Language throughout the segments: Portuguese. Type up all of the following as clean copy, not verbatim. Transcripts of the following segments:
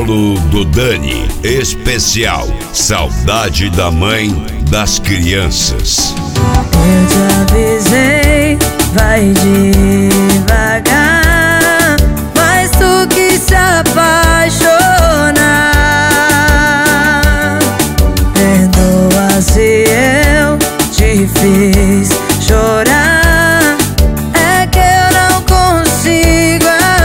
Paulo do Dani, especial Saudade da Mãe das Crianças. Eu te avisei, vai devagar, mas tu quis se apaixonar. Perdoa se eu te fiz chorar, é que eu não consigo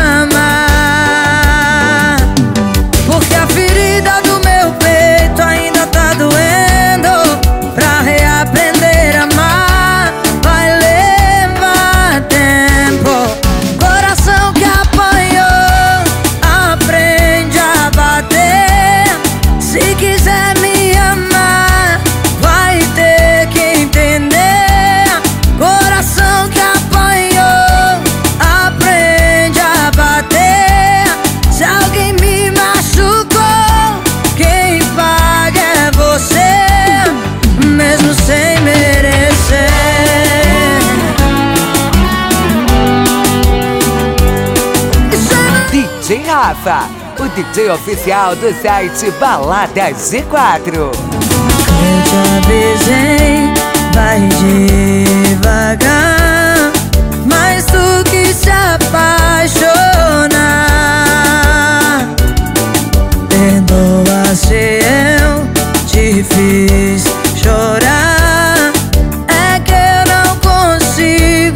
amar, porque a ferida do meu peito ainda tá doendo. Pra reaprender a amar vai levar tempo. Coração que apanhou aprende a bater. Se quiser me amar vai ter que entender. Coração que apanhou aprende a bater. Se alguém me machucou, quem paga é você, mesmo sem merecer. DJ Rafa, o DJ oficial do site Baladas G4. Eu te avisei, vai devagar, mas tu quis se apaixonar. Perdoa se eu te fiz chorar, é que eu não consigo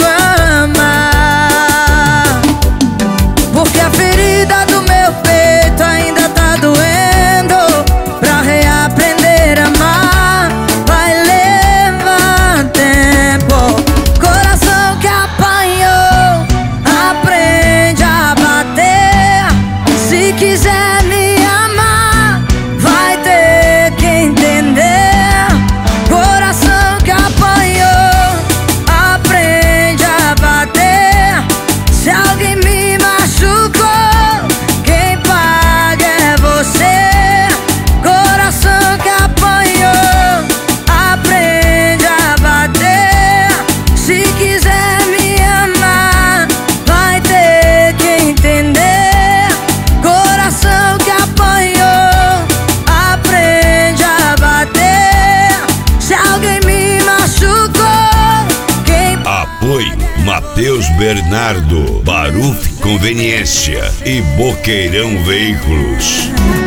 amar, porque a ferida do meu peito ainda tá doendo. Pra reaprender a amar vai levar tempo. Coração que apanhou aprende a bater. Se quiser me amar vai ter que entender. Coração que apanhou aprende a bater. Se alguém me machucou, quem paga é você. Coração que apanhou aprende a bater. Se quiser me amar vai ter que entender. Coração que apanhou aprende a bater. Se alguém me machucou, quem Apoio Matheus Bernardo, Baruf Conveniência e Boqueirão Veículos.